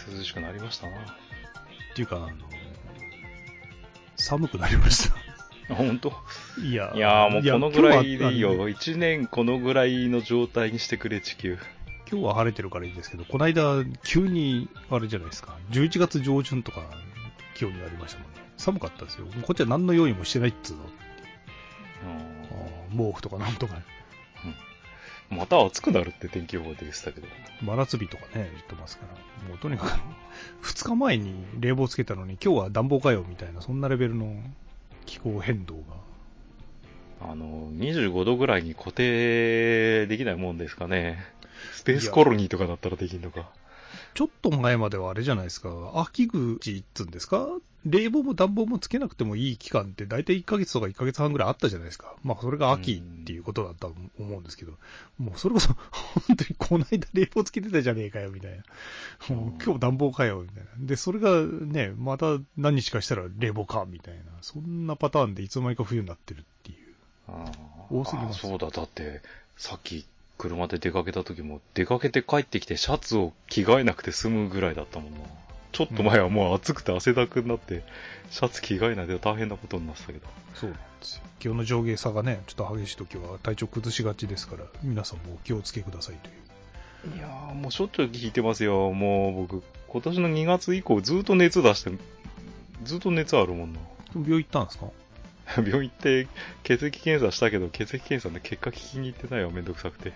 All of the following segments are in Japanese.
涼しくなりましたな。 っていうか、寒くなりました。 本当？ いやもうこのぐらいでいいよ。1年このぐらいの状態にしてくれ、地球。 今日は晴れてるからいいですけど、この間、急に、あれじゃないですか、11月上旬とか、気温になりましたもんね。寒かったですよ。こっちは何の用意もしてないっつうの。毛布とかなんとか。 また暑くなるって天気予報で言ってたけど。 真夏日とかね、言ってますから。もうとにかく、2日前に冷房つけたのに、今日は暖房かよ、みたいな、そんなレベルの気候変動が。 25度ぐらいに固定できないもんですかね。スペースコロニーとかだったらできんのか。 ちょっと前まではあれじゃないですか、秋口っつうんですか、冷房も暖房もつけなくてもいい期間って大体1ヶ月とか1ヶ月半ぐらいあったじゃないですか。まあそれが秋っていうことだったと思うんですけど、もうそれこそ本当にこの間冷房つけてたじゃねえかよみたいな。もう今日暖房かよみたいな。で、それがね、また何日かしたら冷房かみたいな。そんなパターンでいつの間にか冬になってるっていう。多すぎます。 そうだ、だってさっき車で出かけた時も出かけて帰ってきてシャツを着替えなくて済むぐらいだったもんな。ちょっと前はもう暑くて汗だくになって、シャツ着替えないで大変なことになってたけど。 そうなんですよ。気温の上下差がね、ちょっと激しい時は体調崩しがちですから、皆さんもお気をつけくださいという。 いやー、もうしょっちゅう聞いてますよ。もう僕、今年の2月以降ずっと熱出して、ずっと熱あるもんな。 病院行ったんですか？ 病院行って血液検査したけど、血液検査で結果聞きに行ってないわ、めんどくさくて。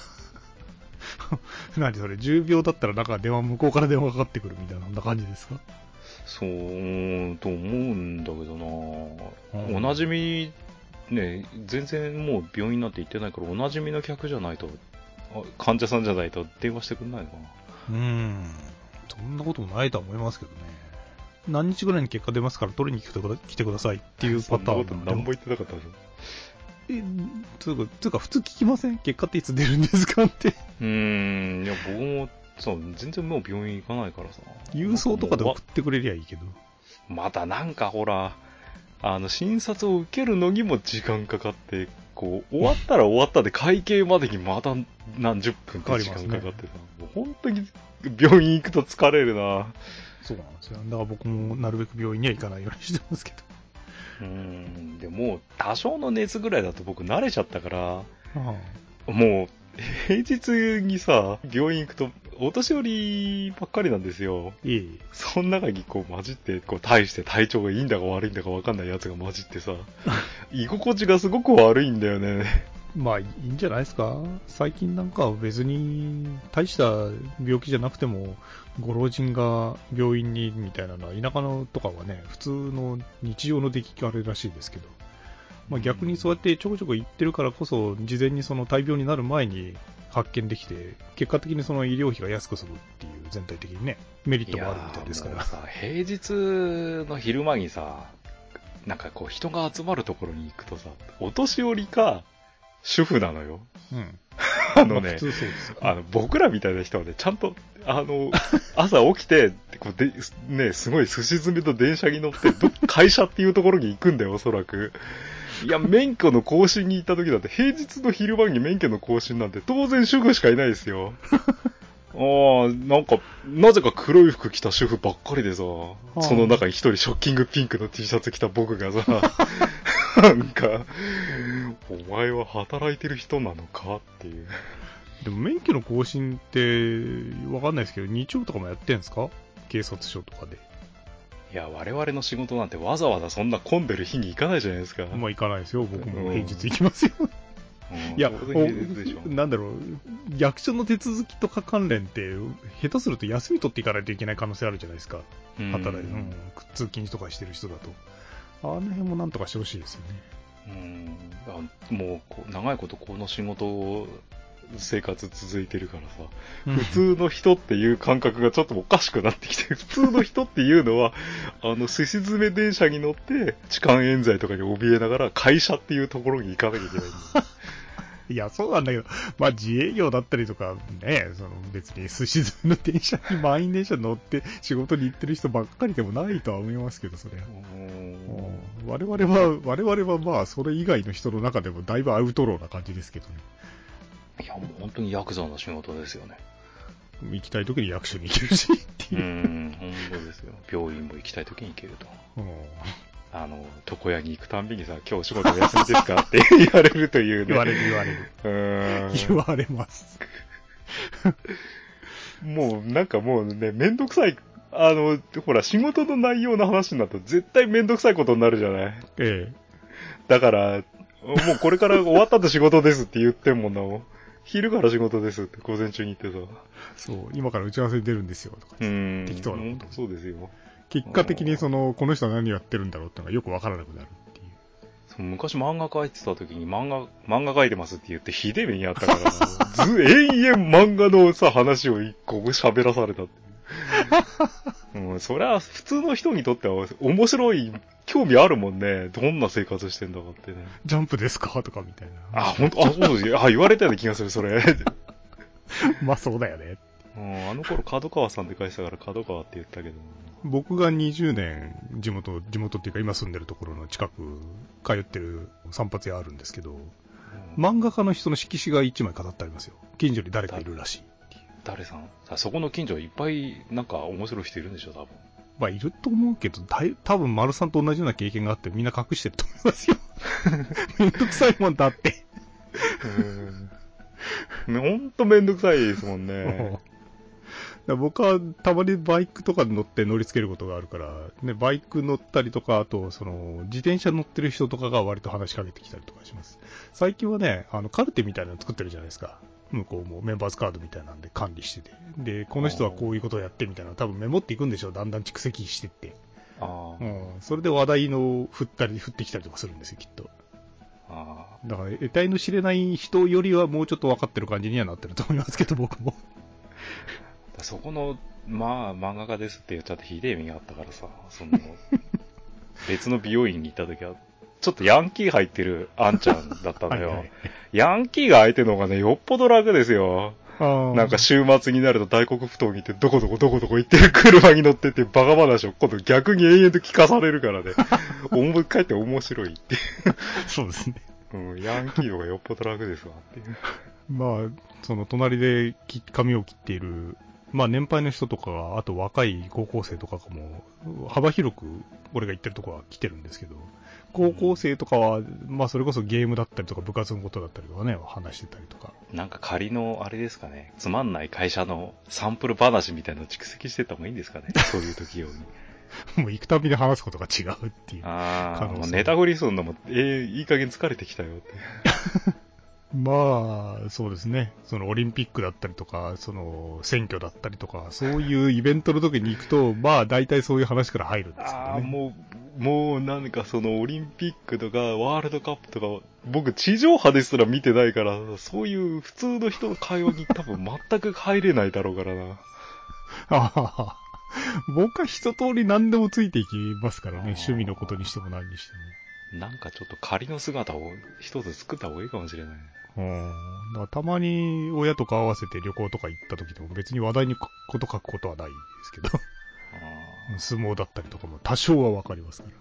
何それ、10秒だったらなんか向こうから電話かかってくるみたいな、そんな感じですか？ そうと思うんだけどな、おなじみ、ね、全然もう病院なんて行ってないから、おなじみの客じゃないと、患者さんじゃないと電話してくんないのかな。 そんなこともないとは思いますけどね。何日ぐらいに結果出ますから取りに来てくださいっていうパターン。 そんなこと何も言ってなかったぞ。 つうか普通聞きません？結果っていつ出るんですかって。 いや僕もそう全然もう病院行かないからさ。 郵送とかで送ってくれりゃいいけど。 またなんかほら、診察を受けるのにも時間かかって、こう、終わったら終わったで会計までにまた何十分って時間かかってさ、もう本当に病院行くと疲れるな。 そうなんですよ。だから僕もなるべく病院には行かないようにしてますけど。 でも、多少の熱ぐらいだと僕慣れちゃったから、 もう、平日にさ、病院行くと、お年寄りばっかりなんですよ。その中にこう混じって、こう対して体調がいいんだか悪いんだか分かんないやつが混じってさ、居心地がすごく悪いんだよね。 まあいいんじゃないですか。最近なんか別に大した病気じゃなくてもご老人が病院にみたいなのは田舎のとかはね普通の日常の出来があるらしいですけど、まあ、逆にそうやってちょこちょこ行ってるからこそ事前にその大病になる前に発見できて結果的にその医療費が安く済むっていう全体的にねメリットもあるみたいですから。 さ、平日の昼間にさ、なんかこう人が集まるところに行くとさ、お年寄りか主婦なのよ。 普通そうですよ。 僕らみたいな人はね、ちゃんと、朝起きて、すごい寿司詰めと電車に乗って、会社っていうところに行くんだよ、おそらく。いや、免許の更新に行った時だって、平日の昼間に免許の更新なんて当然主婦しかいないですよ。なんか、なぜか黒い服着た主婦ばっかりでさ、その中に一人ショッキングピンクの T シャツ着た僕がさ、なんか、お前は働いてる人なのかっていう。 でも免許の更新ってわかんないですけど、日曜とかもやってんですか？警察署とかで。 いや、我々の仕事なんてわざわざそんな混んでる日に行かないじゃないですか。 まあ行かないですよ。僕も平日行きますよ。いや、なんだろう、役所の手続きとか関連って、下手すると休み取っていかないといけない可能性あるじゃないですか。通勤とかしてる人だと。あの辺もなんとかしてほしいですよね。 もう、長いことこの仕事生活続いてるからさ、普通の人っていう感覚がちょっとおかしくなってきて、普通の人っていうのは、すし詰め電車に乗って、痴漢冤罪とかに怯えながら会社っていうところに行かなきゃいけないんだよ。 いや、そうなんだけど、まあ自営業だったりとか、ね、別に寿司詰めの電車に満員電車乗って仕事に行ってる人ばっかりでもないとは思いますけど、それは。我々はまあ、それ以外の人の中でもだいぶアウトローな感じですけどね。 いや、もう本当にヤクザの仕事ですよね。 行きたい時に役所に行けるしっていう。 本当ですよ。病院も行きたい時に行けると。 うん、 床屋に行くたんびにさ、今日仕事お休みですかって言われるというね。 言われる。言われます。 もう、なんかもうね、めんどくさい、ほら、仕事の内容の話になると絶対めんどくさいことになるじゃない。 ええ。 だから、もうこれから終わったと仕事ですって言ってんもんな。昼から仕事ですって午前中に言ってさ。 そう、今から打ち合わせに出るんですよとか。適当なこと。 そうですよ。 結果的にこの人は何やってるんだろうってのがよくわからなくなるっていう。 そう昔漫画描いてた時に漫画描いてますって言ってひでえ目にあったから延々漫画のさ、話を一個喋らされたっていう。それは普通の人にとっては面白い、興味あるもんね。どんな生活してんだかってね。 ジャンプですかとかみたいな。 本当そうです。言われたような気がする、それ。 まあそうだよね。 あの頃角川さんって返したから角川って言ったけど。 僕が20年地元っていうか今住んでるところの近く通ってる散髪屋あるんですけど、漫画家の人の色紙が1枚飾ってありますよ。近所に誰かいるらしいっていう。 誰さん？そこの近所いっぱいなんか面白い人いるんでしょ、多分。 まあいると思うけど、多分丸さんと同じような経験があってみんな隠してると思いますよ。めんどくさいもんだって。 ほんとめんどくさいですもんね。 僕はたまにバイクとか乗って乗りつけることがあるから、ね、バイク乗ったりとか、あと、自転車乗ってる人とかが割と話しかけてきたりとかします。最近はね、カルテみたいなの作ってるじゃないですか。向こうもメンバーズカードみたいなんで管理してて。で、この人はこういうことをやってみたいなの多分メモっていくんでしょう。だんだん蓄積してって。それで話題の振ってきたりとかするんですよ、きっと。だから、得体の知れない人よりはもうちょっと分かってる感じにはなってると思いますけど、僕も。 そこの、漫画家ですって言っちゃってひでえ目があったからさ、別の美容院に行った時は、ちょっとヤンキー入ってるあんちゃんだったのよ。はいはい、ヤンキーが相手の方がね、よっぽど楽ですよ。なんか週末になると大黒ふ頭に行ってどこどこ行ってる車に乗っててバカ話を今度逆に延々と聞かされるからね。帰って面白いっていう。 そうですね。 ヤンキーの方がよっぽど楽ですわっていう。 まあ、隣で髪を切っている、まあ年配の人とか、あと若い高校生とかも、幅広く俺が行ってるとこは来てるんですけど、高校生とかは、まあそれこそゲームだったりとか部活のことだったりとかね、話してたりとか。 なんか仮のあれですかね、つまんない会社のサンプル話みたいなの蓄積してった方がいいんですかね、そういう時用に。 もう行くたびに話すことが違うっていう。 もうネタフリするのも、いい加減疲れてきたよって。 まあ、そうですね。オリンピックだったりとか、選挙だったりとか、そういうイベントの時に行くと、まあ、大体そういう話から入るんですけどね。 もうなんかオリンピックとか、ワールドカップとか、僕地上波ですら見てないから、そういう普通の人の会話に多分全く入れないだろうからな。 僕は一通り何でもついていきますからね。趣味のことにしても何にしても。なんかちょっと仮の姿を一つ作った方がいいかもしれない。 だからたまに親とか合わせて旅行とか行った時でも別に話題に書くことはないですけど。相撲だったりとかも多少はわかりますから。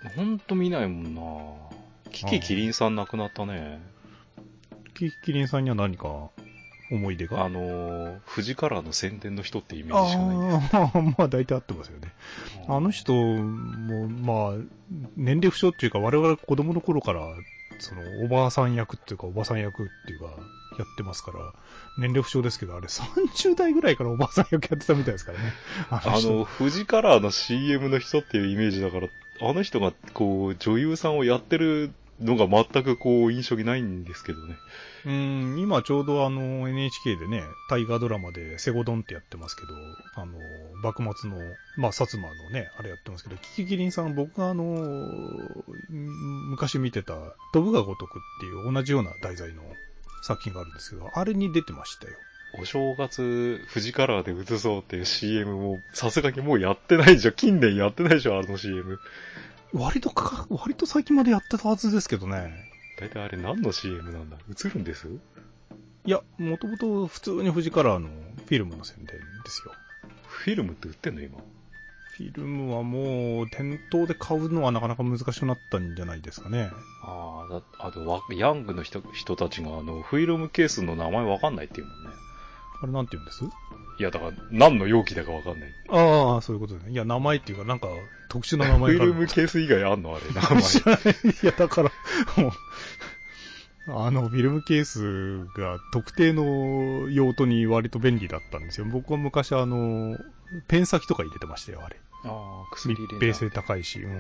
ほんと見ないもんな。キキキリンさん亡くなったね。 キキキリンさんには何か思い出が富士カラーの宣伝の人ってイメージしかないんです。 まあ大体合ってますよね。あの人も、まあ、年齢不詳っていうか我々子供の頃から、おばあさん役っていうかおばさん役っていうか、やってますから、年齢不詳ですけど、あれ30代ぐらいからおばあさん役やってたみたいですからね。 富士カラーの CM の人っていうイメージだから、あの人が女優さんをやってるのが全く印象にないんですけどね。 今ちょうどNHK でね、大河ドラマでセゴドンってやってますけど、幕末の、まあ、薩摩のね、あれやってますけど、キキキリンさん、僕が昔見てた、飛ぶが如くっていう同じような題材の作品があるんですけど、あれに出てましたよ。 お正月、富士カラーで映そうっていう CM も、さすがにもうやってないでしょ。近年やってないでしょ、あの CM。 割と最近までやってたはずですけどね。 だいたいあれ何の CM なんだ？映るんです？ いや、もともと普通に富士カラーのフィルムの宣伝ですよ。 フィルムって売ってんの今？ フィルムはもう、店頭で買うのはなかなか難しくなったんじゃないですかね。 あと、ヤングの人たちがフィルムケースの名前わかんないっていうもんね。 あれなんて言うんです？ いや、だから、何の容器だかわかんない。 ああ、そういうことね。いや、名前っていうか、なんか、特殊な名前がある。 フィルムケース以外あんのあれ、名前。 知らない。いや、だから、もう、フィルムケースが特定の用途に割と便利だったんですよ。僕は昔ペン先とか入れてましたよ、あれ。 ああ、薬入れ密閉性高いし、うん。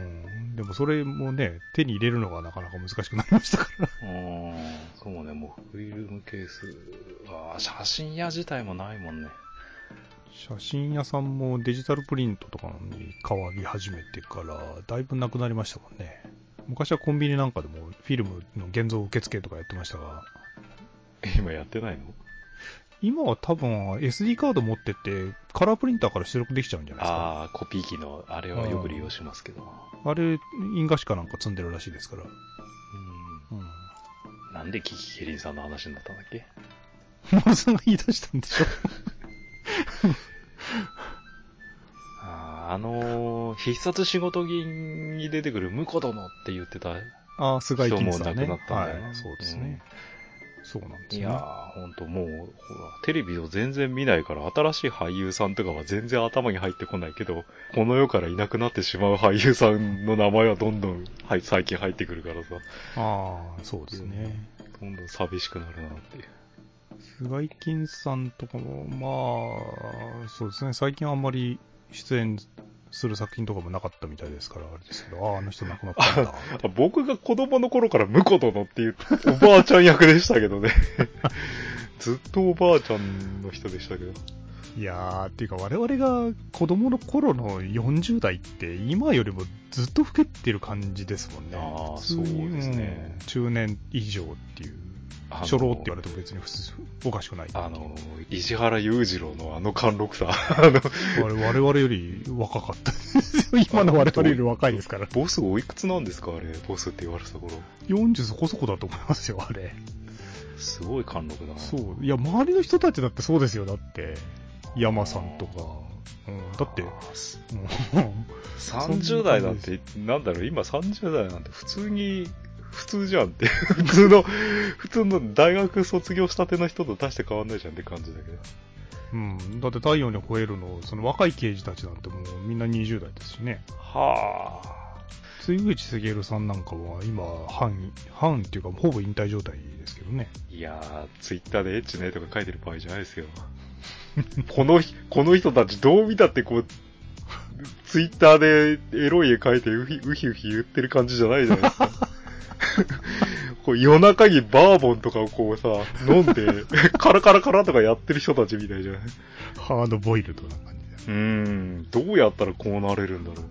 でもそれもね、手に入れるのがなかなか難しくなりましたから。 そうね、もうフィルムケース、写真屋自体もないもんね。 写真屋さんもデジタルプリントとかに変わり始めてから、だいぶなくなりましたもんね。昔はコンビニなんかでもフィルムの現像受付とかやってましたが。 今やってないの？ 今は多分 SD カード持ってってカラープリンターから出力できちゃうんじゃないですか。 ああ、コピー機のあれはよく利用しますけど。 あれ、印画紙かなんか積んでるらしいですから。 なんでキキケリンさんの話になったんだっけ？ モスが言い出したんでしょ。 必殺仕事人に出てくる婿殿って言ってた菅井人金さんね。 も亡くなったんだよな。 はい、そうですね。そうなんですね。 いやー、ほんともう、ほら、テレビを全然見ないから、新しい俳優さんとかは全然頭に入ってこないけど、この世からいなくなってしまう俳優さんの名前はどんどん、最近入ってくるからさ。 そうですね。 どんどん寂しくなるなっていう。 菅井金さんとかも、そうですね、最近あんまり出演する作品とかもなかったみたいですから、あれですけど、あの人亡くなったんだ。 僕が子供の頃から婿殿っていうおばあちゃん役でしたけどね。ずっとおばあちゃんの人でしたけど。 いやー、っていうか我々が子供の頃の40代って今よりもずっと老けてる感じですもんね。 そうですね。 中年以上っていう。初老って言われても別におかしくない。 石原裕次郎の貫禄さ。 我々より若かったですよ。今の我々より若いですから。 ボスおいくつなんですかあれ、ボスって言われてた頃。 40そこそこだと思いますよ、あれ。 すごい貫禄だな。 そう。いや、周りの人たちだってそうですよ、だって。山さんとか。だって、 30代だって、なんだろう、今30代なんて普通じゃんって。普通の大学卒業したての人と大して変わんないじゃんって感じだけど。 だって太陽に吠えるの、その若い刑事たちなんてもうみんな20代ですしね。杉口茂さんなんかは今、半っていうかほぼ引退状態ですけどね。 いやー、ツイッターでエッチな絵とか書いてる場合じゃないですよ。この人たちどう見たってこう、ツイッターでエロい絵描いてウヒウヒ言ってる感じじゃないじゃないですか。こう夜中にバーボンとかをこうさ、飲んで、カラカラカラとかやってる人たちみたいじゃない？ ハードボイルドな感じで。 どうやったらこうなれるんだろう。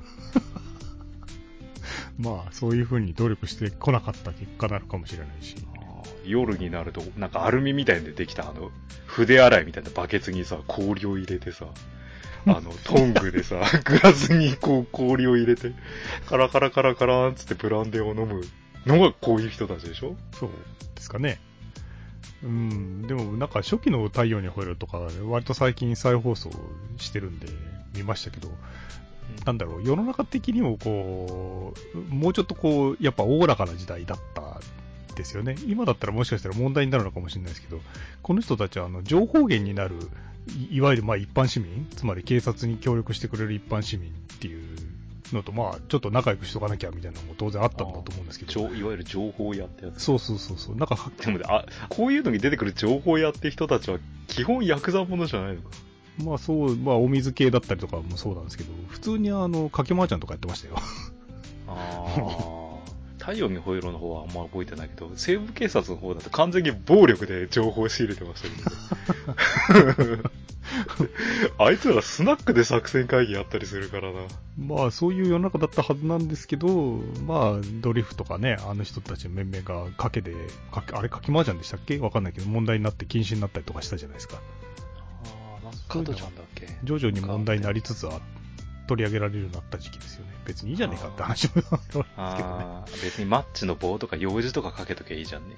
まあ、そういう風に努力してこなかった結果なのかもしれないし。 夜になると、なんかアルミみたいにできた筆洗いみたいなバケツにさ、氷を入れてさ、トングでさ、グラスにこう氷を入れて、カラカラカラカラーンつってブランデーを飲むのがこういう人たちでしょ？ そうですかね。でもなんか初期の太陽に吠えるとか、割と最近再放送してるんで見ましたけど、なんだろう、世の中的にもこう、もうちょっとこう、やっぱおおらかな時代だったですよね。今だったらもしかしたら問題になるのかもしれないですけど、この人たちは情報源になる、いわゆるまあ一般市民、つまり警察に協力してくれる一般市民っていうのと、まあちょっと仲良くしとかなきゃみたいなのも当然あったんだと思うんですけど。 いわゆる情報屋ってやつ。 そう。なんかでもこういうのに出てくる情報屋って人たちは基本ヤクザ者じゃないのか。 まあそう、まあお水系だったりとかもそうなんですけど、普通にかけまーちゃんとかやってましたよ。 太陽に吠えろの方はあんま覚えてないけど、西部警察の方だと完全に暴力で情報を仕入れてましたけどね。あいつらスナックで作戦会議やったりするからな。 まあそういう世の中だったはずなんですけど、まあドリフとかね、あの人たちの面々が賭けで、あれ賭け麻雀でしたっけ？わかんないけど問題になって禁止になったりとかしたじゃないですか。 加トちゃんだっけ？ 徐々に問題になりつつ取り上げられるようになった時期ですよね。別にいいじゃねえかって話もあるんですけどね。 別にマッチの棒とか用事とかかけときゃいいじゃんね。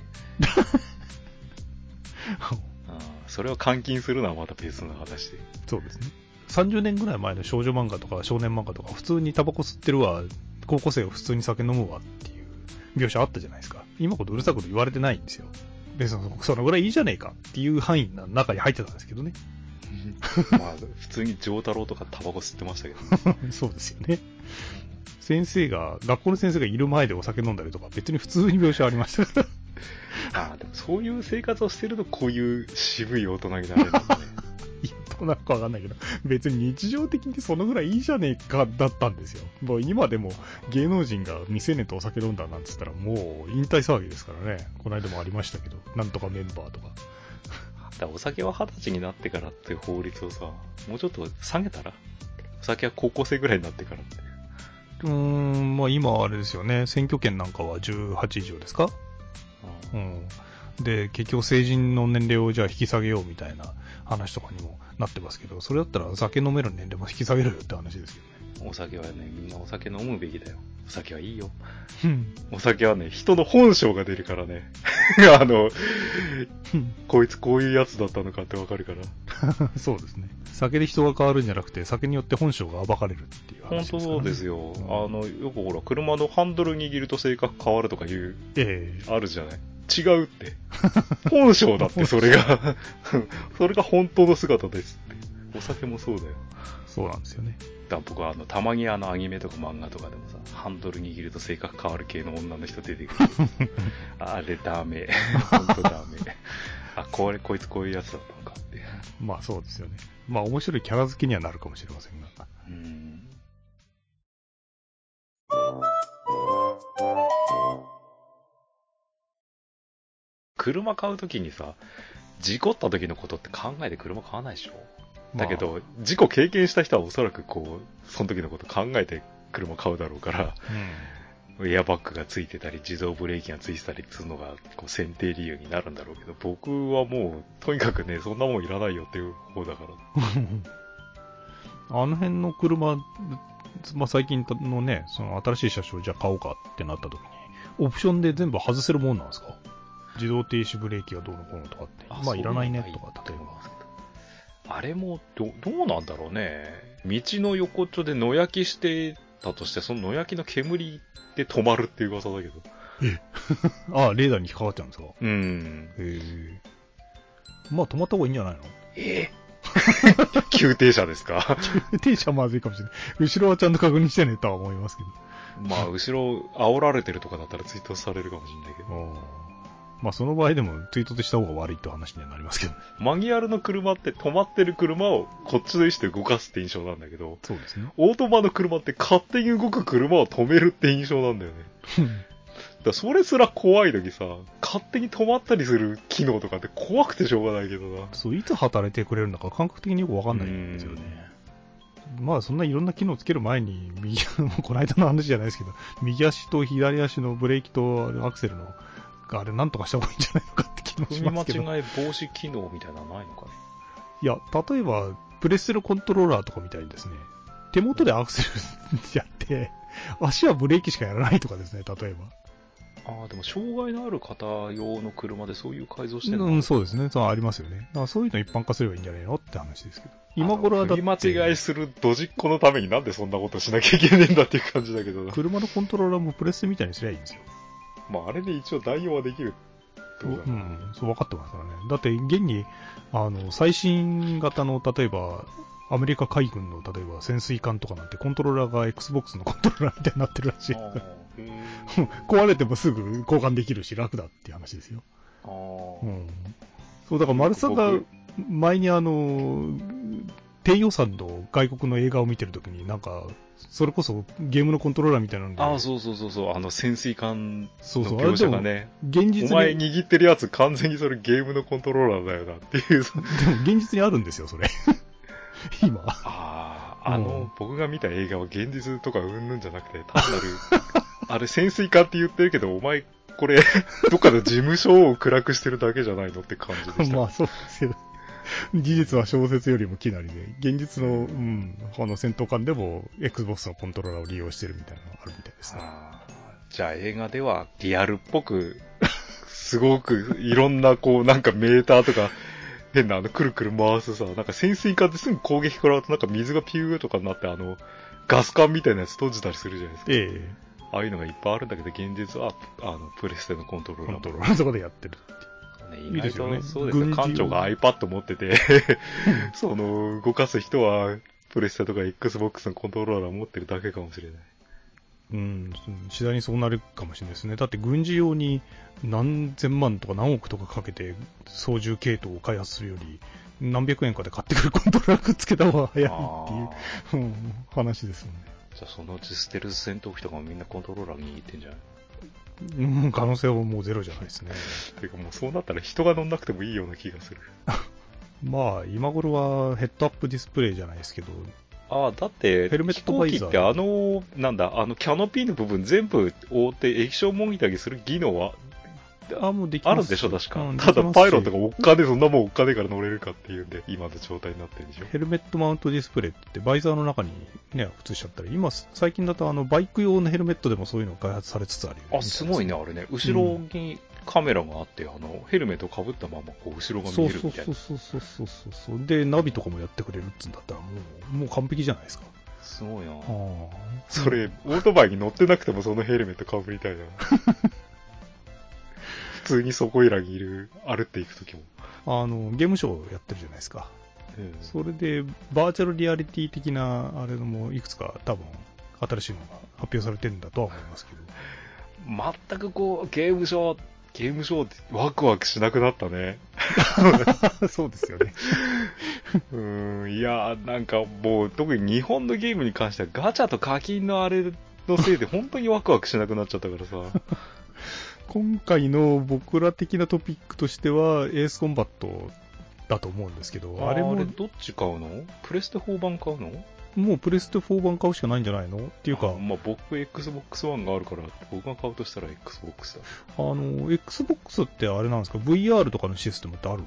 それを監禁するのはまた別の話で。 そうですね。30年ぐらい前の少女漫画とか少年漫画とか普通にタバコ吸ってるわ、高校生は普通に酒飲むわっていう描写あったじゃないですか。今ほどうるさいこと言われてないんですよ。 で、そのぐらいいいじゃねえかっていう範囲の中に入ってたんですけどね。 まあ、普通に丈太郎とかタバコ吸ってましたけど、ね、 そうですよね。学校の先生がいる前でお酒飲んだりとか、別に普通に描写ありましたから。 ああ、でもそういう生活をしてるとこういう渋い大人になれるんだね。 どうなるかわかんないけど、別に日常的にそのぐらいいいじゃねえかだったんですよ。もう今でも芸能人が未成年とお酒飲んだなんつったらもう引退騒ぎですからね。この間もありましたけど、なんとかメンバーとか。 だからお酒は20歳になってからっていう法律をさ、もうちょっと下げたら、お酒は高校生ぐらいになってからって。 まあ今あれですよね。選挙権なんかは18以上ですか？うん。で、結局成人の年齢をじゃあ引き下げようみたいな話とかにもなってますけど、それだったらお酒飲める年齢も引き下げるよって話ですよね。 お酒はね、みんなお酒飲むべきだよ。お酒はいいよ。 お酒はね、人の本性が出るからね。こいつこういうやつだったのかってわかるから。 そうですね。酒で人が変わるんじゃなくて、酒によって本性が暴かれるっていう話ですからね。 本当そうですよ。よくほら、車のハンドル握ると性格変わるとかいう、あるじゃない。違うって。本性だって、それが。それが本当の姿ですって。お酒もそうだよ。 そうなんですよね。 だから僕はたまにアニメとか漫画とかでもさ、ハンドル握ると性格変わる系の女の人出てくる。あれダメ。本当ダメ。こいつこういうやつだったのかって。 まあそうですよね。まあ面白いキャラ付けにはなるかもしれませんが。 車買うときにさ、事故った時のことって考えて車買わないでしょ、だけど、事故経験した人はおそらくその時のこと考えて車買うだろうから、エアバッグがついてたり、自動ブレーキがついてたりするのが、選定理由になるんだろうけど、僕はもう、とにかくね、そんなもんいらないよっていう方だから。 あの辺の車、まあ、最近のね、その新しい車種をじゃあ買おうかってなった時に、オプションで全部外せるもんなんですか？自動停止ブレーキがどうのこうのとかって。まあいらないねとか、例えば。あれもどうなんだろうね。道の横っちょで野焼きしてたとして、その野焼きの煙で止まるっていう噂だけど。 ああ、レーダーに引っかかっちゃうんですか？まあ止まった方がいいんじゃないの？ 急停車ですか？ 急停車はまずいかもしれない。後ろはちゃんと確認してねとは思いますけど。 まあ後ろ煽られてるとかだったら追突されるかもしれないけど。 まあその場合でも追突した方が悪いって話にはなりますけど。 マニュアルの車って止まってる車をこっちの意思で動かすって印象なんだけど、 そうですね。 オートマの車って勝手に動く車を止めるって印象なんだよね。だそれすら怖い時さ、勝手に止まったりする機能とかって怖くてしょうがないけどな。 そう、いつ働いてくれるのか感覚的によくわかんないんですよね。まあそんないろんな機能つける前に、この間の話じゃないですけど、右足と左足のブレーキとアクセルの、あれなんとかした方がいいんじゃないのかって気もしますけど。 踏み間違い防止機能みたいなのないのかね。 いや、例えば、プレステのコントローラーとかみたいにですね、手元でアクセルやって、足はブレーキしかやらないとかですね、例えば。 ああ、でも障害のある方用の車でそういう改造してるの、 そうですね。そうありますよね。だからそういうの一般化すればいいんじゃないのって話ですけど。今頃はだって。 踏み間違いするドジっ子のためになんでそんなことしなきゃいけねえんだっていう感じだけどな。 車のコントローラーもプレステみたいにすりゃいいんですよ。 まああれで一応代用はできるってことだね。 そう分かってますからね。だって現に、最新型の、例えば、アメリカ海軍の、例えば潜水艦とかなんてコントローラーが Xbox のコントローラーみたいになってるらしい。壊れてもすぐ交換できるし楽だっていう話ですよ。そう、だから丸さんが前に低予算の外国の映画を見てるときになんか、それこそゲームのコントローラーみたいなので。 そう、潜水艦の描写がね。 現実に。 お前握ってるやつ完全にそれゲームのコントローラーだよなっていう。でも現実にあるんですよ、それ。今。 僕が見た映画は現実とかうんぬんじゃなくて、単なる、あれ潜水艦って言ってるけど、お前、これ、どっかの事務所を暗くしてるだけじゃないのって感じでした。 まあそうですけど。事実は小説よりもきなりで、現実の、戦闘艦でも Xbox のコントローラーを利用してるみたいなのがあるみたいですね。 じゃあ映画ではリアルっぽく、すごくいろんななんかメーターとか、変なくるくる回すさ、なんか潜水艦ってすぐ攻撃食らうとなんか水がピューとかになってガス管みたいなやつ閉じたりするじゃないですか。ああいうのがいっぱいあるんだけど、現実は、プレステのコントローラー。 そこでやってるって。 意外といいですよね。 そうですよ。館長が iPad 持ってて、動かす人は、プレステとか Xbox のコントローラー持ってるだけかもしれない。 うん、次第にそうなるかもしれないですね。だって軍事用に何千万とか何億とかかけて操縦系統を開発するより、何百円かで買ってくるコントローラーくっつけた方が早いっていう、話ですよね。 じゃあそのうちステルス戦闘機とかもみんなコントローラー握ってんじゃない？ 可能性はもうゼロじゃないですね。 てかもうそうなったら人が乗んなくてもいいような気がする。 まあ、今頃はヘッドアップディスプレイじゃないですけど、 ああ、だって、 ヘルメットバイザー飛行機ってキャノピーの部分全部覆って液晶モニターにする技能はもうできます。 あるんでしょ、確か。 うん、 ただパイロットがおっかねそんなもんおっかねから乗れるかっていうんで、今の状態になってるんでしょ。 ヘルメットマウントディスプレイってバイザーの中にね、映しちゃったり、今、最近だとバイク用のヘルメットでもそういうのが開発されつつあるよ、ね。 あ、すごいね、あれね。後ろにカメラがあって、ヘルメットをかぶったまま、こう、後ろが見えるみたいな。 そう。で、ナビとかもやってくれるっつうんだったら、もう完璧じゃないですか。 すごいな。 それ、オートバイに乗ってなくてもそのヘルメットかぶりたいな。普通にそこいらに歩っていくときも。 ゲームショーやってるじゃないですか。それで、バーチャルリアリティ的な、あれのもいくつか多分、新しいのが発表されてるんだとは思いますけど。 全くゲームショーってワクワクしなくなったね。 そうですよね。 いやなんかもう、特に日本のゲームに関してはガチャと課金のあれのせいで本当にワクワクしなくなっちゃったからさ。 今回の僕ら的なトピックとしては、エースコンバットだと思うんですけど、 あれどっち買うの？プレステ4版買うの？ もうプレステ4版買うしかないんじゃないのっていうか。 僕 Xbox One があるから、僕が買うとしたら Xbox だ。 Xbox ってあれなんですか？ VR とかのシステムってあるの？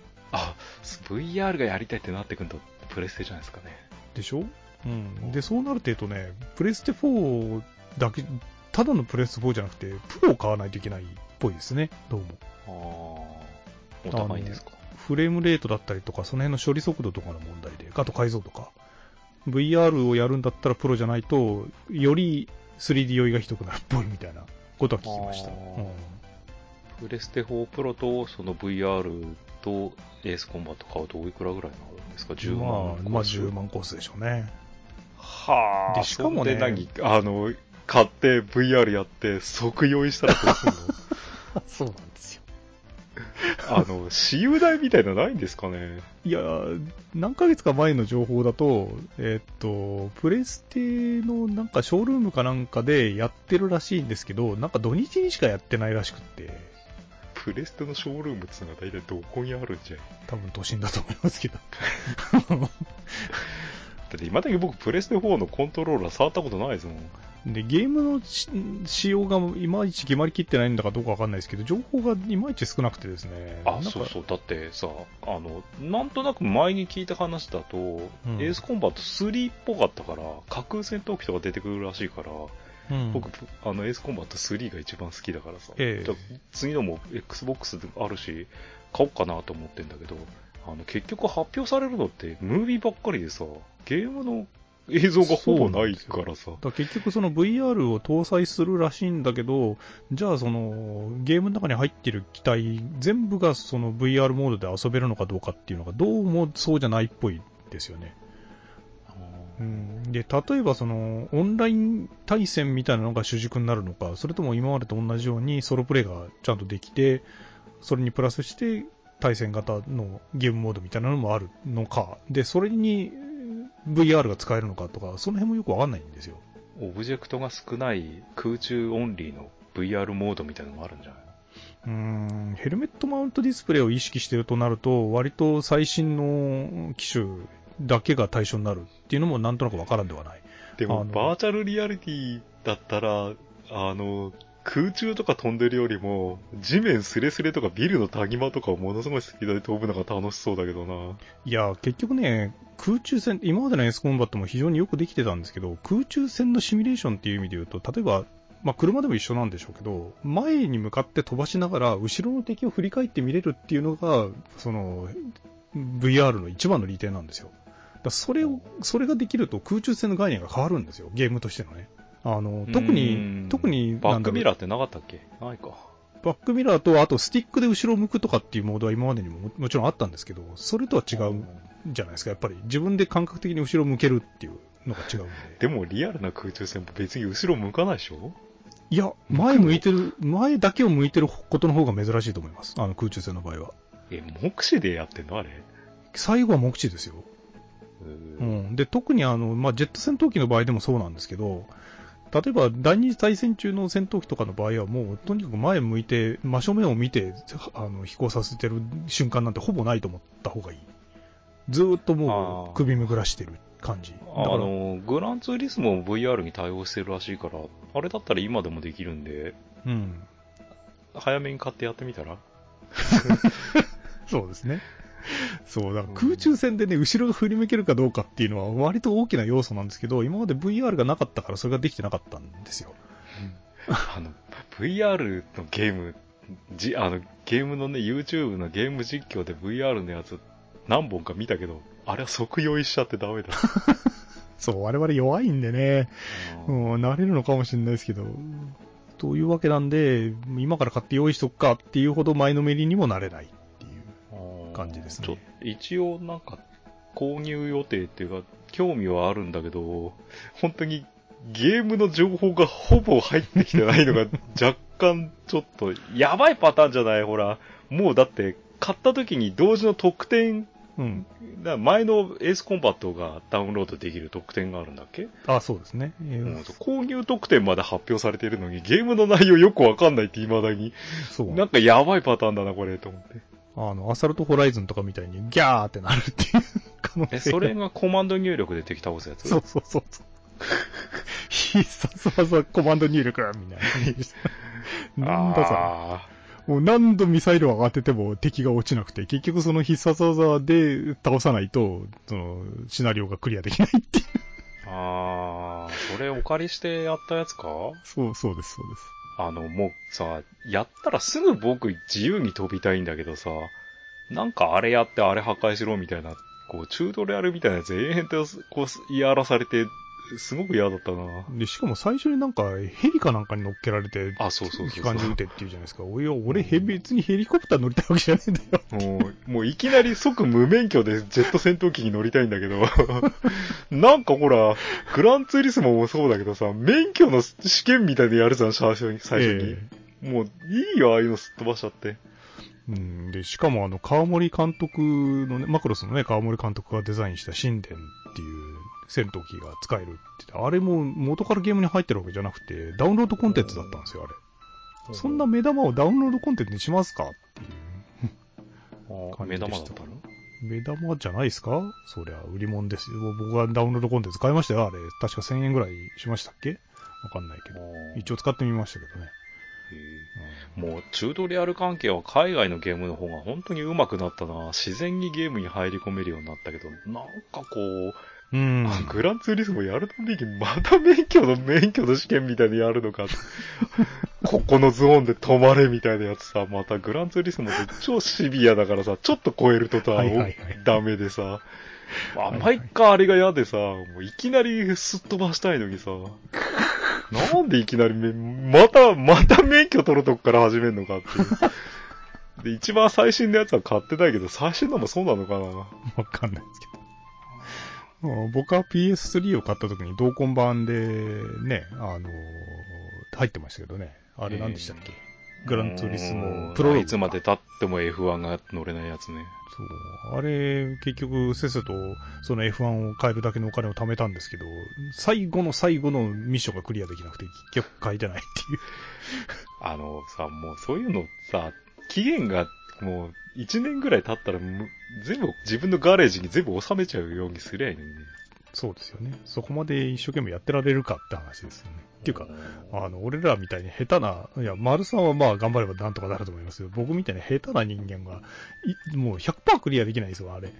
VR がやりたいってなってくると、プレステじゃないですかね。 でしょ？で、そうなるとね、プレステ4だけ、ただのプレステ4じゃなくて、プロを買わないといけないっぽいですね、どうも。 お高いんですか？ フレームレートだったりとか、その辺の処理速度とかの問題で、あと解像度か。VR をやるんだったらプロじゃないと、より 3D 酔いがひどくなるっぽいみたいなことは聞きました。 プレステ4プロとその VR とエースコンバット買うとおいくらぐらいになるんですか？10万コース。 10万コースでしょうね。 で、しかもね、買って VR やって即用意したらどうすんの？ そうなんですよ。 私有代みたいなのないんですかね？ いや、何ヶ月か前の情報だと、プレステのなんかショールームかなんかでやってるらしいんですけど、なんか土日にしかやってないらしくって。 プレステのショールームってのは大体どこにあるんじゃい？ 多分都心だと思いますけど。 だって今だけ僕プレステ4のコントローラー触ったことないですもん。 で、ゲームの仕様がいまいち決まりきってないんだかどうかわかんないですけど、情報がいまいち少なくてですね。 そう。だってさ、なんとなく前に聞いた話だと、エースコンバット3っぽかったから、架空戦闘機とか出てくるらしいから、僕、エースコンバット3が一番好きだからさ、じゃ次のも Xbox であるし、買おうかなと思ってんだけど、結局発表されるのってムービーばっかりでさ、ゲームの映像がほぼないからさ。 結局その VR を搭載するらしいんだけど、じゃあそのゲームの中に入ってる機体全部がその VR モードで遊べるのかどうかっていうのがどうもそうじゃないっぽいですよね。で、例えばそのオンライン対戦みたいなのが主軸になるのか、それとも今までと同じようにソロプレイがちゃんとできて、それにプラスして対戦型のゲームモードみたいなのもあるのか、で、それにVR が使えるのかとか、その辺もよくわかんないんですよ。 オブジェクトが少ない空中オンリーの VR モードみたいなのもあるんじゃないの？ ヘルメットマウントディスプレイを意識しているとなると、割と最新の機種だけが対象になるっていうのもなんとなくわからんではない。 でも、バーチャルリアリティだったら、空中とか飛んでるよりも、地面スレスレとかビルの谷間とかをものすごいスピードで飛ぶのが楽しそうだけどな。 いや、結局ね、空中戦、今までのエースコンバットも非常によくできてたんですけど、空中戦のシミュレーションっていう意味で言うと、例えば、車でも一緒なんでしょうけど、前に向かって飛ばしながら、後ろの敵を振り返って見れるっていうのが、その、VR の一番の利点なんですよ。それができると空中戦の概念が変わるんですよ、ゲームとしてのね。特にバックミラーってなかったっけ？ないか。 バックミラーと、あとスティックで後ろを向くとかっていうモードは今までにもちろんあったんですけど、それとは違うんじゃないですか。やっぱり自分で感覚的に後ろを向けるっていうのが違うんで。 でもリアルな空中戦も別に後ろ向かないでしょ？ いや、前だけを向いてることの方が珍しいと思います。空中戦の場合は。 目視でやってんのあれ？ 最後は目視ですよ。で、特にジェット戦闘機の場合でもそうなんですけど、例えば第二次大戦中の戦闘機とかの場合はもうとにかく前向いて真正面を見て飛行させてる瞬間なんてほぼないと思った方がいい。ずーっともう首むぐらしてる感じ。だからグランツーリスモも VR に対応してるらしいから、あれだったら今でもできるんで、早めに買ってやってみたら？ そうですね。そう、だから空中戦でね、後ろが振り向けるかどうかっていうのは割と大きな要素なんですけど、今まで VR がなかったからそれができてなかったんですよ。 VR のゲーム、ゲームのね、YouTube のゲーム実況で VR のやつ何本か見たけど、あれは即用意しちゃってダメだ。 そう、我々弱いんでね、慣れるのかもしれないですけど、というわけなんで、今から買って用意しとくかっていうほど前のめりにもなれないっていう感じですね。 一応なんか購入予定っていうか興味はあるんだけど、本当にゲームの情報がほぼ入ってきてないのが若干ちょっとやばいパターンじゃない？ほら、もうだって買った時に同時の特典、前のエースコンバットがダウンロードできる特典があるんだっけ？ そうですね。 購入特典まで発表されているのにゲームの内容よくわかんないって未だに。なんかやばいパターンだなこれと思って。 アサルトホライズンとかみたいにギャーってなるっていう可能性。 それがコマンド入力で敵倒すやつ？ そう。必殺技コマンド入力みたいな。なんだそれ。もう何度ミサイルを当てても敵が落ちなくて、結局その必殺技で倒さないと、シナリオがクリアできないっていう。 それお借りしてやったやつか？ そうです。 もうさ、やったらすぐ僕自由に飛びたいんだけどさ、なんかあれやってあれ破壊しろみたいな、こう、チュートリアルみたいなやつ延々とこう言い荒らされて、すごく嫌だったな。 で、しかも最初になんかヘリかなんかに乗っけられて、 そう。 機関銃撃てって言うじゃないですか。俺別にヘリコプター乗りたいわけじゃねえんだよ。 もういきなり即無免許でジェット戦闘機に乗りたいんだけど、なんかほら、グランツーリスモもそうだけどさ、免許の試験みたいでやるじゃん、最初に。もういいよ、ああいうのすっ飛ばしちゃって。 で、しかも川森監督のね、マクロスのね、川森監督がデザインした神殿っていう戦闘機が使えるって言って、あれも元からゲームに入ってるわけじゃなくて、ダウンロードコンテンツだったんですよ、あれ。そんな目玉をダウンロードコンテンツにしますかっていう感じでした。 目玉だったの？ 目玉じゃないですか？そりゃ、売り物ですよ。僕がダウンロードコンテンツ買いましたよ、あれ。確か1000円ぐらいしましたっけ？わかんないけど。一応使ってみましたけどね。 もうチュートリアル関係は海外のゲームの方が本当に上手くなったな。自然にゲームに入り込めるようになったけど、なんかこう、グランツーリスモやるたびにまた免許の試験みたいにやるのか。ここのゾーンで止まれみたいなやつさ、またグランツーリスモって超シビアだからさ、ちょっと超えるとダメでさ、毎回あれが嫌でさ、もういきなりすっ飛ばしたいのにさ、なんでいきなりまた免許取るとこから始めるのかっていう。で、一番最新のやつは買ってないけど、最新のもそうなのかな？ わかんないですけど。僕は PS3 を買った時に同梱版でね、入ってましたけどね。あれ何でしたっけ？グランツーリスモプロローグ。 いつまで経っても F1 が乗れないやつね。 そう。あれ、結局、せっせと、その F1 を買えるだけのお金を貯めたんですけど、最後のミッションがクリアできなくて、結局買えてないっていう。 さ、もうそういうのさ、期限がもう1年ぐらい経ったら、全部自分のガレージに全部収めちゃうようにすりゃいいのにね。 そうですよね。そこまで一生懸命やってられるかって話ですよね。っていうか、俺らみたいに下手な、いや、丸さんはまあ頑張ればなんとかなると思いますよ。僕みたいに下手な人間が、もう 100% クリアできないですよ、あれ。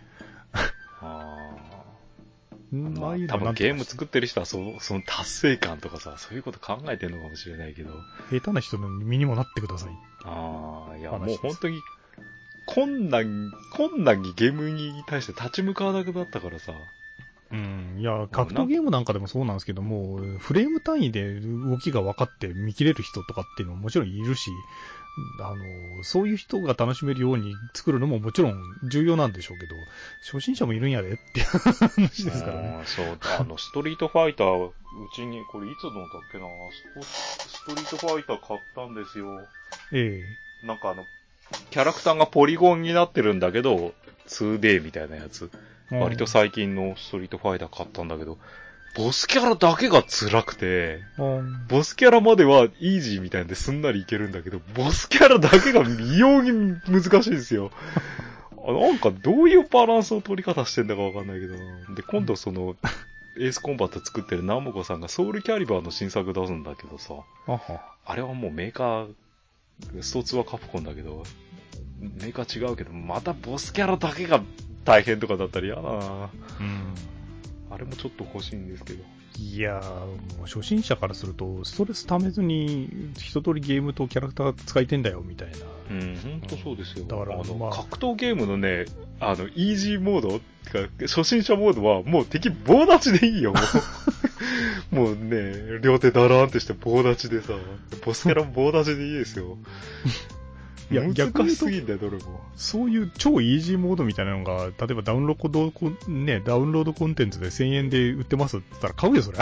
多分ゲーム作ってる人はその達成感とかさ、そういうこと考えてるのかもしれないけど。 下手な人の身にもなってください。 いや、もう本当に、困難にゲームに対して立ち向かわなくなったからさ。 いや、格闘ゲームなんかでもそうなんですけども、フレーム単位で動きが分かって見切れる人とかっていうのももちろんいるし、 そういう人が楽しめるように作るのももちろん重要なんでしょうけど、初心者もいるんやでっていう話ですからね。 そう、ストリートファイター、うちに、これいつのだっけな、ストリートファイター買ったんですよ。 ええ。 なんかキャラクターがポリゴンになってるんだけど、2D みたいなやつ。割と最近のストリートファイター買ったんだけど、ボスキャラだけが辛くて、ボスキャラまではイージーみたいなんですんなりいけるんだけど、ボスキャラだけが異様に難しいんですよ。なんかどういうバランスの取り方してんだかわかんないけどな。で、今度エースコンバット作ってるナモコさんがソウルキャリバーの新作出すんだけどさ、あれはもうメーカー、スト2はカプコンだけど、メーカー違うけど、またボスキャラだけが大変とかだったら嫌だな。あれもちょっと欲しいんですけど。 いやー、もう初心者からすると、ストレス溜めずに、一通りゲームとキャラクター使いてんだよ、みたいな。 ほんとそうですよ。 だから、 格闘ゲームのね、イージーモード初心者モードは、もう敵棒立ちでいいよ、もう。もうね、両手だらーんってして棒立ちでさ、ボスキャラも棒立ちでいいですよ。いや、難しすぎんだよ、どれも。 そういう超イージーモードみたいなのが、例えばダウンロードコンテンツで1000円で売ってますって言ったら買うよ、そりゃ。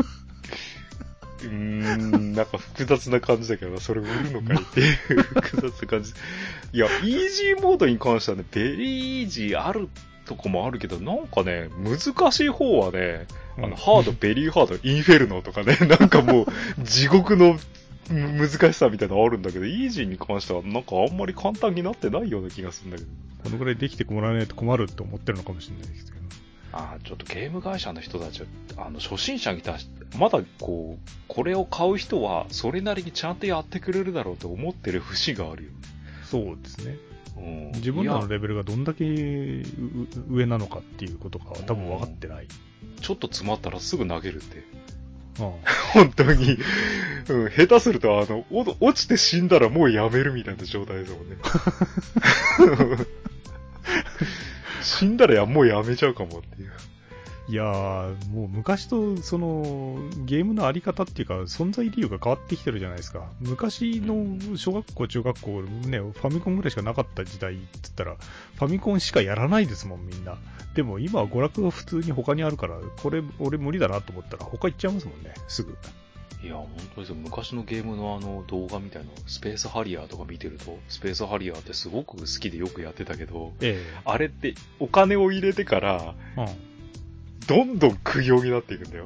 なんか複雑な感じだけど、それ売るのかいっていう複雑な感じ。いや、イージーモードに関してはね、ベリーイージーあるとこもあるけど、なんかね、難しい方はね、ハード、ベリーハード、インフェルノとかね、なんかもう、地獄の難しさみたいなのあるんだけど、イージーに関してはなんかあんまり簡単になってないような気がするんだけど。 このぐらいできてもらわないと困るって思ってるのかもしれないですけど。 ちょっとゲーム会社の人たちは、初心者に対して、まだこれを買う人は、それなりにちゃんとやってくれるだろうと思ってる節があるよね。 そうですね。自分らのレベルがどんだけ上なのかっていうことが多分分かってない。 ちょっと詰まったらすぐ投げるって。本当に、下手すると落ちて死んだらもうやめるみたいな状態ですもんね。死んだらもうやめちゃうかもっていう。 いやー、もう昔とゲームのあり方っていうか存在理由が変わってきてるじゃないですか。昔の小学校、中学校ね、ファミコンぐらいしかなかった時代って言ったら、ファミコンしかやらないですもん、みんな。でも今は娯楽が普通に他にあるから、これ俺無理だなと思ったら他行っちゃいますもんね、すぐ。 いや、本当ですよ。昔のゲームの動画みたいな、スペースハリアーとか見てると、スペースハリアーってすごく好きでよくやってたけど、あれってお金を入れてから、どんどん苦行になっていくんだよ。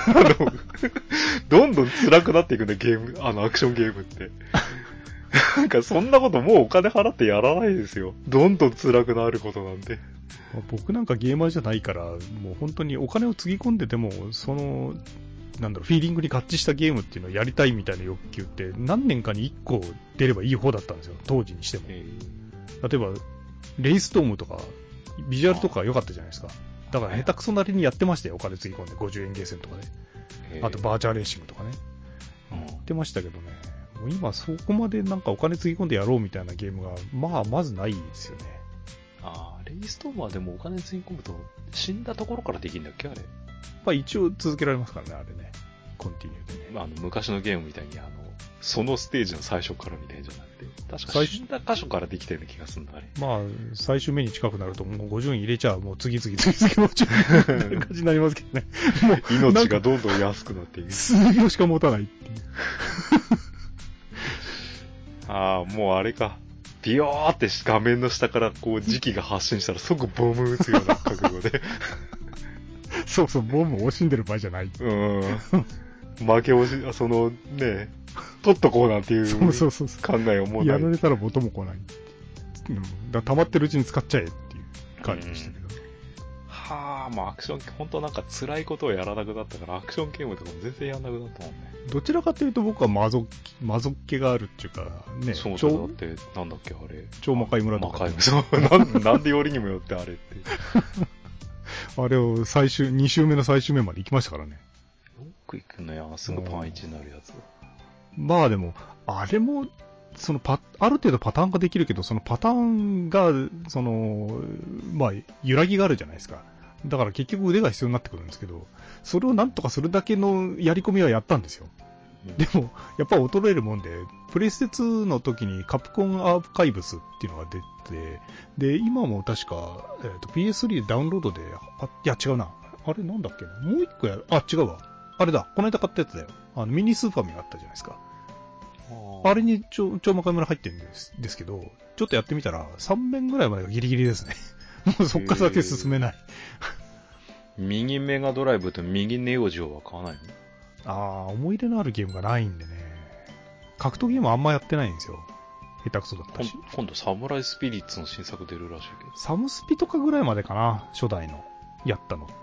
どんどん辛くなっていくんだよ、ゲーム、アクションゲームって。なんかそんなこともうお金払ってやらないですよ。どんどん辛くなることなんで。 僕なんかゲーマーじゃないから、もう本当にお金をつぎ込んでても、フィーリングに合致したゲームっていうのをやりたいみたいな欲求って何年かに1個出ればいい方だったんですよ、当時にしても。例えば、レイストームとか、ビジュアルとか良かったじゃないですか。だから下手くそなりにやってましたよ、お金つぎ込んで、50円ゲーセンとかね。あとバーチャーレーシングとかね。やってましたけどね。もう今そこまでなんかお金つぎ込んでやろうみたいなゲームが、まずないですよね。 レイストームはでもお金つぎ込むと死んだところからできるんだっけあれ。 一応続けられますからね、あれね。コンティニューでね。 昔のゲームみたいにそのステージの最初からみたいじゃなくて、確か死んだ箇所からできたような気がするんだ、あれ。 最終目に近くなるともう50円入れちゃもう次々落ちる感じになりますけどね。もう命がどんどん安くなっていく。 数秒しか持たないっていう。 もうあれか。ビヨーって画面の下から磁気が発信したら即ボム撃つような覚悟で。 そうそう、ボムを惜しんでる場合じゃない。 負け惜し、取っとこうなんていう考えをもうない。 やられたら元も来ない。溜まってるうちに使っちゃえっていう感じでしたけど。 アクション、本当なんか辛いことをやらなくなったから、アクションゲームとかも全然やんなくなったもんね。 どちらかというと僕はマゾッケがあるっていうか、ね。 そうだって、なんだっけ、あれ。 超魔界村とか。 なんでよりにもよってあれって。 あれを2周目の最終目まで行きましたからね。 よく行くのよ、すぐパン1になるやつ。 でも、あれも、ある程度パターンができるけど、そのパターンが、揺らぎがあるじゃないですか。だから結局腕が必要になってくるんですけど、それをなんとかするだけのやり込みはやったんですよ。 でも、やっぱ衰えるもんで、プレステ2の時にカプコンアーカイブスっていうのが出て、で、今も確か、PS3 でダウンロードで、いや違うな。あれなんだっけな。もう一個違うわ。あれだ。この間買ったやつだよ。ミニスーファミがあったじゃないですか。あれに超魔界村入ってるんですけど、ちょっとやってみたら、3面ぐらいまでがギリギリですね。もうそっから先進めない。 右メガドライブと右ネオジオは買わないの？ 思い入れのあるゲームがないんでね。格闘ゲームあんまやってないんですよ。下手くそだったし。 今度サムライスピリッツの新作出るらしいけど。 サムスピとかぐらいまでかな、初代の。やったのって。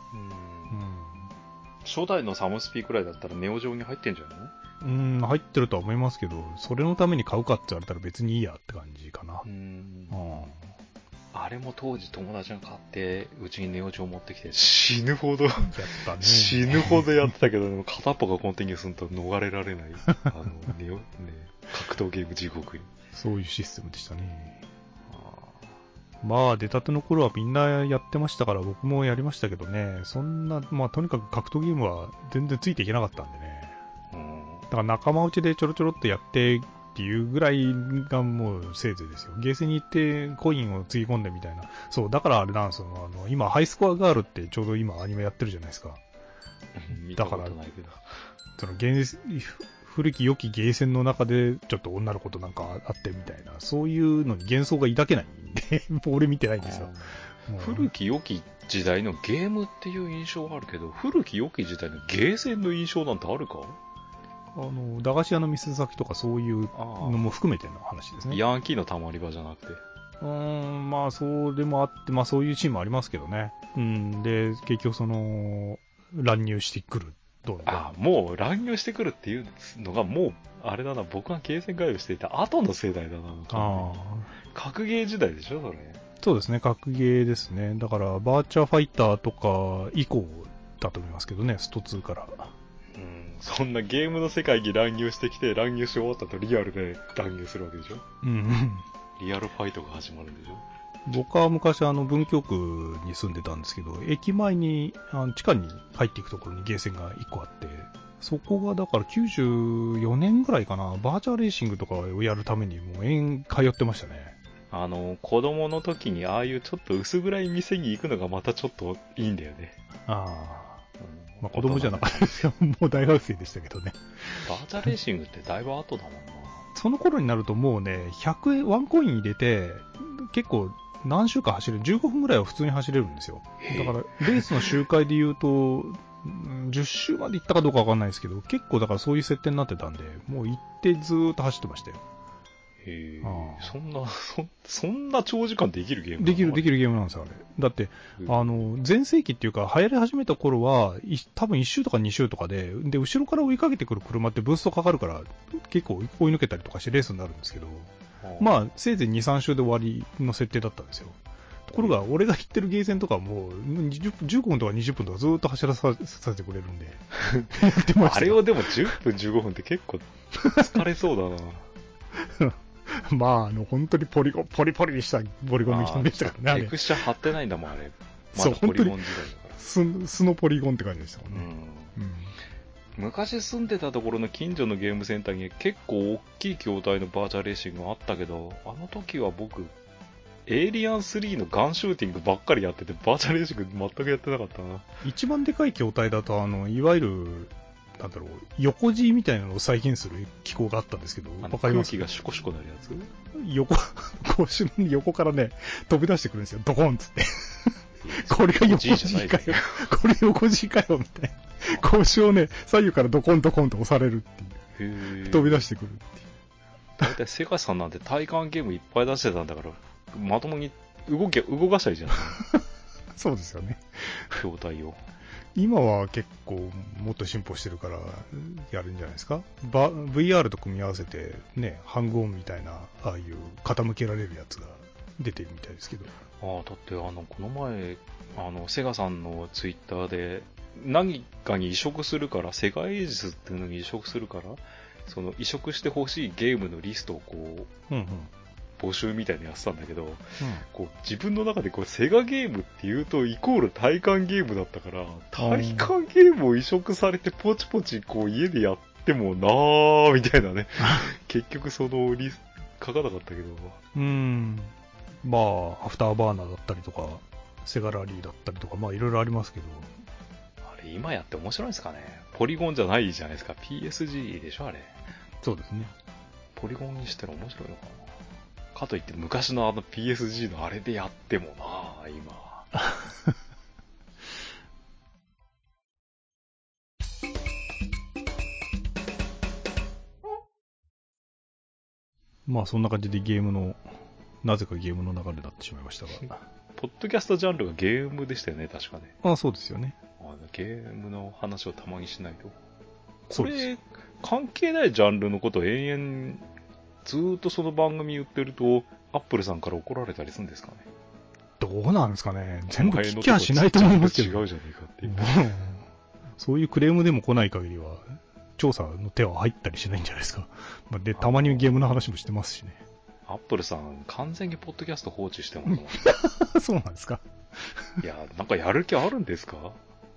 初代のサムスピくらいだったらネオジオに入ってんじゃないの？入ってるとは思いますけど、それのために買うかって言われたら別にいいやって感じかな。 あれも当時友達が買って、うちにネオジオ持ってきて死ぬほどやったね。 死ぬほどやってたけど、でも片っぽがコンティニューすると逃れられない、格闘ゲーム地獄に。 そういうシステムでしたね。まあ、出たての頃はみんなやってましたから、僕もやりましたけどね、そんな、まあ、とにかく格闘ゲームは全然ついていけなかったんでね。だから仲間内でちょろちょろっとやってっていうぐらいがもうせいぜいですよ。ゲーセンに行ってコインをつぎ込んでみたいな。そう、だからあれなんですよ。今、ハイスコアガールってちょうど今アニメやってるじゃないですか。 だから、 その古き良きゲーセンの中でちょっと女の子となんかあってみたいな、そういうのに幻想が抱けないんで、俺見てないんですよ。 古き良き時代のゲームっていう印象はあるけど、古き良き時代のゲーセンの印象なんてあるか？ 駄菓子屋の店先とかそういうのも含めての話ですね。 ヤンキーのたまり場じゃなくて。 まあ、そうでもあって、まあそういうシーンもありますけどね。で、結局乱入してくる。 もう乱入してくるっていうのがもう、あれだな、僕がゲーセン通いしていた後の世代だな。格ゲー時代でしょ、それ。 そうですね、格ゲーですね。だから、バーチャーファイターとか以降だと思いますけどね、スト2から。 そんなゲームの世界に乱入してきて、乱入し終わったとリアルで乱入するわけでしょ。リアルファイトが始まるんでしょ。 僕は昔文京区に住んでたんですけど、駅前に地下に入っていくところにゲーセンが1個あって、そこがだから94年ぐらいかな、バーチャーレーシングとかをやるためにもう通ってましたね。 子供の時にああいうちょっと薄暗い店に行くのがまたちょっといいんだよね。 まあ、子供じゃなかったですよ。もう大学生でしたけどね。 バーチャーレーシングってだいぶ後だもんな。 その頃になるともうね、100円、ワンコイン入れて、結構何周か走れる、15分ぐらいは普通に走れるんですよ。だから、レースの周回で言うと、10周まで行ったかどうかわかんないですけど、結構だからそういう設定になってたんで、もう行ってずーっと走ってましたよ。 そんな長時間できるゲームできるゲームなんですよ、あれ。だって、前世紀っていうか、流行り始めた頃は、多分1周とか2周とかで、後ろから追いかけてくる車ってブーストかかるから、結構追い抜けたりとかしてレースになるんですけど、まあ、せいぜい2、3周で終わりの設定だったんですよ。ところが、俺が行ってるゲーセンとかもう、15分とか20分とかずーっと走らさせてくれるんで。やってました。 あれをでも10分15分って結構疲れそうだな。 まあ、本当にポリにしたポリゴンの人でしたからね。 テクスチャ貼ってないんだもん、あれ。 まだポリゴン時代だから。素のポリゴンって感じでしたもんね。 昔住んでたところの近所のゲームセンターに結構大きい筐体のバーチャルレーシングがあったけど、あの時は僕、エイリアン3のガンシューティングばっかりやってて、バーチャルレーシング全くやってなかったな。 一番でかい筐体だと、いわゆる、なんだろう、横地みたいなのを再現する機構があったんですけど、わかります？ 空気がシュコシュコなるやつ？ 横からね、飛び出してくるんですよ、ドコンっつって。これが横地かよ。これ横地かよ、みたいな。腰をね、左右からドコンドコンと押されるっていう。飛び出してくるっていう。 だいたいセガさんなんて体感ゲームいっぱい出してたんだから、まともに動かしたいじゃん。 そうですよね。 筐体を。 今は結構もっと進歩してるからやるんじゃないですか。VR と組み合わせてね、ハングオンみたいな、ああいう傾けられるやつが出てるみたいですけど。 だってこの前、セガさんのツイッターで、何かに移植するから、セガエイジスっていうのに移植するから、その移植してほしいゲームのリストをこう、募集みたいなやってたんだけど、こう自分の中でこうセガゲームって言うとイコール体感ゲームだったから、体感ゲームを移植されてポチポチこう家でやっってもなーみたいなね。結局その書かなかったけど。 まあ、アフターバーナーだったりとか、セガラリーだったりとか、まあいろいろありますけど。 あれ、今やって面白いんですかね。ポリゴンじゃないじゃないですか。PSG でしょ、あれ。 そうですね。 ポリゴンにしての面白いのかな。かといって昔のPSG のあれでやってもな今。 まあそんな感じでなぜかゲームの流れになってしまいましたが。 ポッドキャストジャンルがゲームでしたよね、確かね。 あ、そうですよね。 ゲームの話をたまにしないと。 そうです。 これ、関係ないジャンルのことを延々、ずーっとその番組言ってると、アップルさんから怒られたりするんですかね。 どうなんですかね。全部聞きはしないと思いますけど。 違うじゃねえかっていう。 そういうクレームでも来ない限りは、調査の手は入ったりしないんじゃないですか。で、たまにゲームの話もしてますしね。 アップルさん、完全にポッドキャスト放置してますもんね。 そうなんですか。 いや、なんかやる気あるんですか？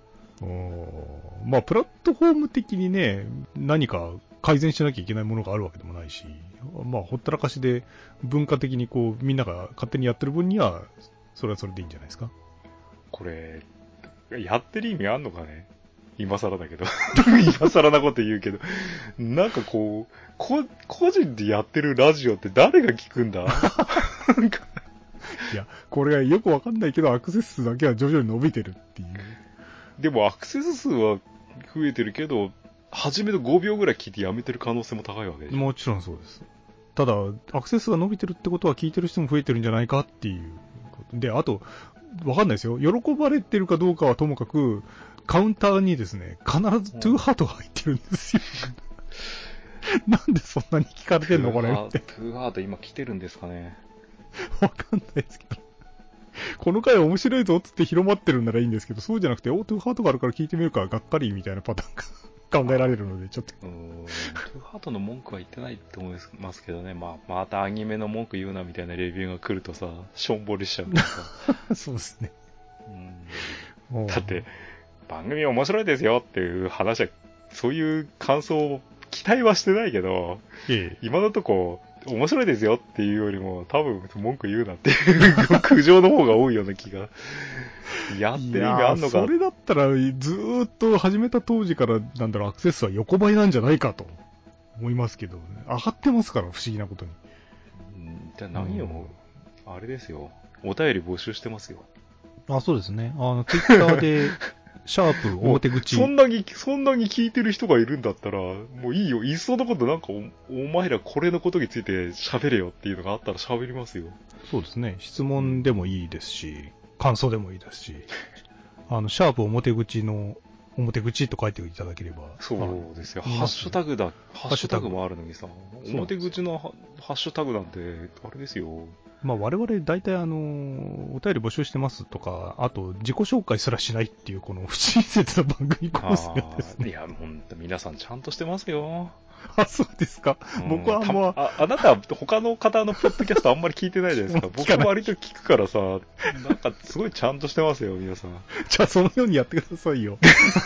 まあ、プラットフォーム的にね、何か改善しなきゃいけないものがあるわけでもないし、まあ、ほったらかしで文化的にこう、みんなが勝手にやってる分には、それはそれでいいんじゃないですか。 これ、やってる意味あんのかね？今更だけど。今更なこと言うけど。なんかこう、個人でやってるラジオって誰が聞くんだ？なんかいや、これがよくわかんないけど、アクセス数だけは徐々に伸びてるっていう。 でもアクセス数は増えてるけど、初めの5秒ぐらい聞いてやめてる可能性も高いわけでしょ。 もちろんそうです。ただ、アクセス数が伸びてるってことは聞いてる人も増えてるんじゃないかっていうことで、あと、わかんないですよ。喜ばれてるかどうかはともかく、カウンターにですね、必ずトゥーハートが入ってるんですよ。なんでそんなに聞かれてんのこれって。 トゥーハート今来てるんですかね。 わかんないですけど。この回面白いぞっつって広まってるんならいいんですけど、そうじゃなくて、トゥーハートがあるから聞いてみるか、がっかりみたいなパターンが考えられるので、ちょっと。 トゥーハートの文句は言ってないと思いますけどね。またアニメの文句言うなみたいなレビューが来るとさ、しょんぼりしちゃうからさ。 そうですね。 だって、番組面白いですよっていう話は、そういう感想を期待はしてないけど、今のとこ、面白いですよっていうよりも、多分文句言うなっていう苦情の方が多いような気が。やってる意味あんのか。 それだったら、ずーっと始めた当時から、アクセスは横ばいなんじゃないかと思いますけど、ね、上がってますから、不思議なことに。 じゃあ何を、あれですよ。お便り募集してますよ。 あ、そうですね。ツイッターで、シャープ表口。 そんなに聞いてる人がいるんだったら、もういいよ。いっそのことなんかお前らこれのことについて喋れよっていうのがあったら喋りますよ。 そうですね。質問でもいいですし、感想でもいいですし、シャープ表口の、表口と書いていただければ。 そうですよ。ハッシュタグだ。ハッシュタグもあるのにさ、表口のハッシュタグなんて、あれですよ。 まあ我々大体お便り募集してますとか、あと自己紹介すらしないっていうこの不親切な番組構成ですね。 いや、ほんと皆さんちゃんとしてますよ。 あ、そうですか。僕はあなた、他の方のポッドキャストあんまり聞いてないじゃないですか。僕は割と聞くからさ、なんかすごいちゃんとしてますよ、皆さん。 じゃあそのようにやってくださいよ。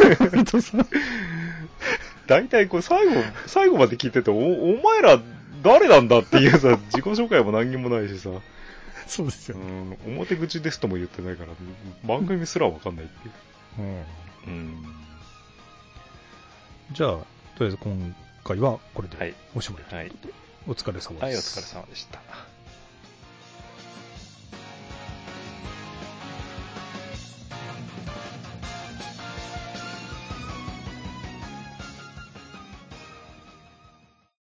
大体これ最後まで聞いてて、お前ら誰なんだっていうさ、自己紹介も何にもないしさ。 そうですよ、ね。 表口ですとも言ってないから、番組すらわかんないっていう。 じゃあ、とりあえず今回はこれでおしまいということで、 はい、 お疲れ様です。 はい、お疲れ様でした。